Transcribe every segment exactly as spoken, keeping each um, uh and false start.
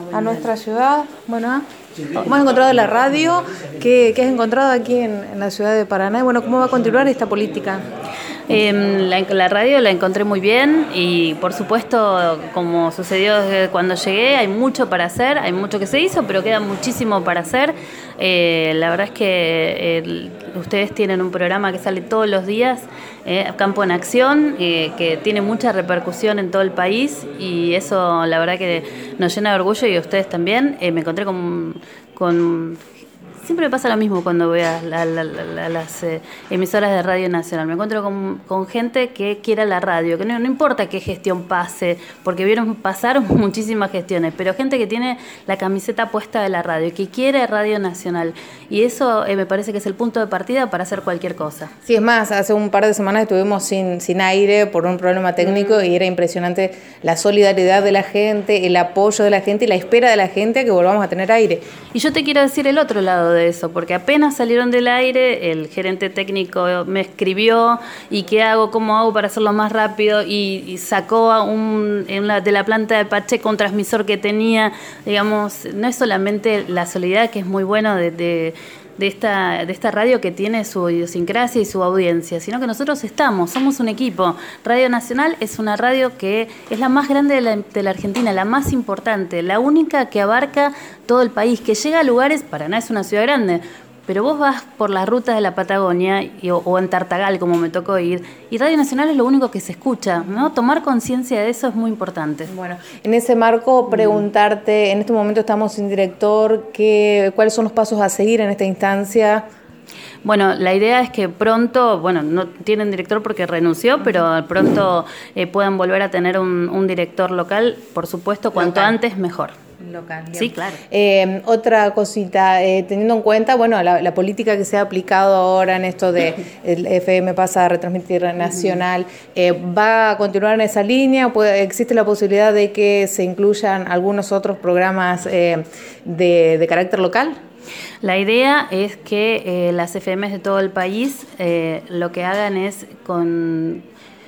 a nuestra ciudad. Bueno, hemos encontrado la radio. ¿Qué, qué has encontrado aquí en, en la ciudad de Paraná? Y bueno, ¿cómo va a continuar esta política? Eh, la, la radio la encontré muy bien y por supuesto, como sucedió desde cuando llegué, hay mucho para hacer, hay mucho que se hizo, pero queda muchísimo para hacer. Eh, la verdad es que eh, ustedes tienen un programa que sale todos los días, eh, Campo en Acción, eh, que tiene mucha repercusión en todo el país y eso la verdad que nos llena de orgullo y a ustedes también. Eh, me encontré con... con Siempre me pasa lo mismo cuando voy a, la, la, la, a las eh, emisoras de Radio Nacional. Me encuentro con, con gente que quiera la radio, que no, no importa qué gestión pase, porque vieron pasar muchísimas gestiones, pero gente que tiene la camiseta puesta de la radio, que quiere Radio Nacional. Y eso eh, me parece que es el punto de partida para hacer cualquier cosa. Sí, es más, hace un par de semanas estuvimos sin, sin aire por un problema técnico mm. y era impresionante la solidaridad de la gente, el apoyo de la gente y la espera de la gente a que volvamos a tener aire. Y yo te quiero decir el otro lado de de eso, porque apenas salieron del aire, el gerente técnico me escribió y qué hago, cómo hago para hacerlo más rápido y, y sacó a un, en la, de la planta de Pacheco un transmisor que tenía, digamos, no es solamente la solidaridad, que es muy bueno de, de de esta, de esta radio que tiene su idiosincrasia y su audiencia, sino que nosotros estamos, somos un equipo. Radio Nacional es una radio que es la más grande de la, de la Argentina, la más importante, la única que abarca todo el país, que llega a lugares, Paraná es una ciudad grande, pero vos vas por las rutas de la Patagonia y, o, o en Tartagal, como me tocó ir, y Radio Nacional es lo único que se escucha, ¿no? Tomar conciencia de eso es muy importante. Bueno, en ese marco, preguntarte, en este momento estamos sin director, ¿qué, ¿cuáles son los pasos a seguir en esta instancia? Bueno, la idea es que pronto, bueno, no tienen director porque renunció, pero pronto eh, puedan volver a tener un, un director local, por supuesto, cuanto local. Antes mejor. Local, bien. Sí, claro. Eh, otra cosita, eh, teniendo en cuenta, bueno, la, la política que se ha aplicado ahora en esto de el F M pasa a retransmitir nacional, eh, ¿va a continuar en esa línea? ¿Puede, ¿Existe la posibilidad de que se incluyan algunos otros programas eh, de, de carácter local? La idea es que eh, las F Ms de todo el país eh, lo que hagan es con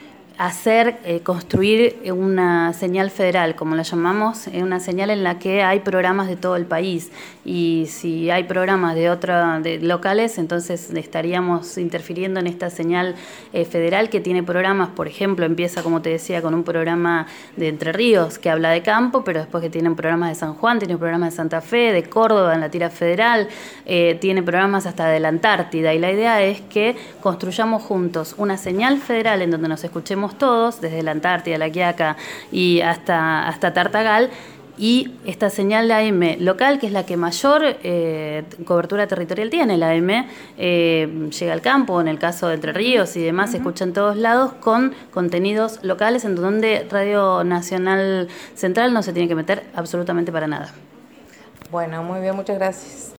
hacer, eh, construir una señal federal, como la llamamos, una señal en la que hay programas de todo el país. Y si hay programas de otra, de locales, entonces estaríamos interfiriendo en esta señal eh, federal que tiene programas, por ejemplo, empieza, como te decía, con un programa de Entre Ríos que habla de campo, pero después que tienen programas de San Juan, tiene programas de Santa Fe, de Córdoba, en la tira federal, eh, tiene programas hasta de la Antártida. Y la idea es que construyamos juntos una señal federal en donde nos escuchemos todos, desde la Antártida, la Quiaca y hasta, hasta Tartagal, y esta señal de A M local, que es la que mayor eh, cobertura territorial tiene, la A M eh, llega al campo, en el caso de Entre Ríos y demás, uh-huh. Se escucha en todos lados, con contenidos locales en donde Radio Nacional Central no se tiene que meter absolutamente para nada. Bueno, muy bien, muchas gracias.